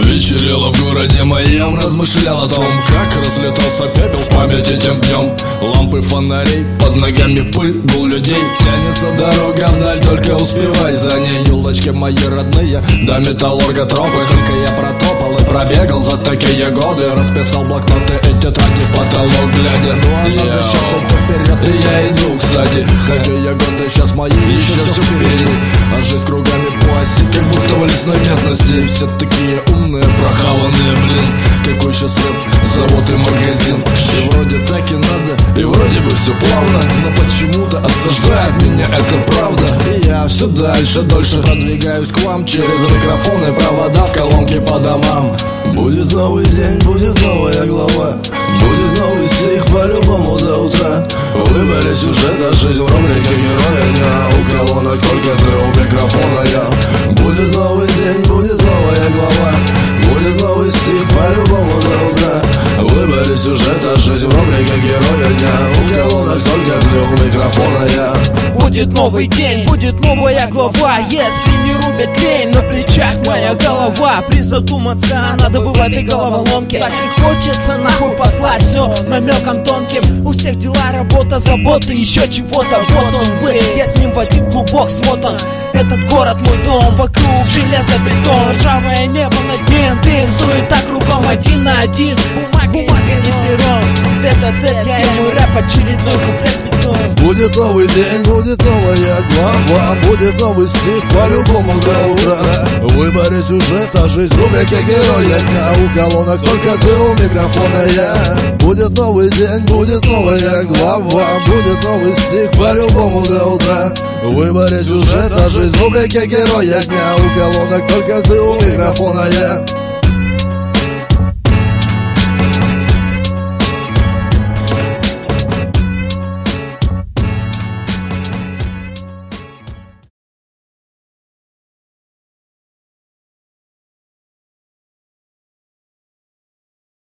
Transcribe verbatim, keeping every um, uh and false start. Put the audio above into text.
Вечерело в городе моем, размышлял о том, как разлетался пепел в памяти тем днем. Лампы фонарей, под ногами пыль, гул людей. Тянется дорога вдаль, только успевай за ней. Елочки мои родные, до металлурга тропы. Сколько я протопал и пробегал за такие годы. Расписал блокноты и тетради в потолок глядя. Ну а надо сейчас идти вперед, и я иду, кстати. Какие годы сейчас мои, еще все впереди. А жизнь кругами по оси, как будто в лесной местности. Все такие умные, прохаванные, блин. Какой сейчас рэп, завод и магазин. И вроде так и надо, и вроде бы все плавно. Но почему-то осаждает меня это правда. И я все дальше, дольше продвигаюсь к вам. Через микрофоны, провода в колонке по домам. Будет новый день, будет новая глава. Будет новый стих по-любому до утра. В выборе сюжета жизнь в рубрике героя дня. У колонок только ты, у микрофона я. Будет новый день, будет новая глава. Будет новый стих по-любому до утра. В выборе сюжета жизнь в рубрике героя дня. У колонок только ты, у микрофона я. Будет новый день, будет новая глава. Если не рубят лень, на плечах моя голова. Призадуматься надо бы в этой головоломке. Так и хочется нахуй послать все намеком тонким. У всех дела, работа, заботы, еще чего-то. Вот он бы, я с ним в один клубок смотан. Этот город мой дом, вокруг железобетон. Ржавое небо над ним, дым, суета кругом. Один на один, с бумагой и пером. Тет-а-тет, я ему рэп, очередной куплет с бетоном. Будет новый день, будет новая глава. Будет новый стих по-любому до утра. В выборе сюжета жизнь в рубрике героя дня. У колонок только ты, у микрофона я. Будет новый день, будет новая глава. Будет новый стих по-любому до утра. В выборе сюжета жизнь в рубрике героя дня. У колонок только ты, у микрофона я.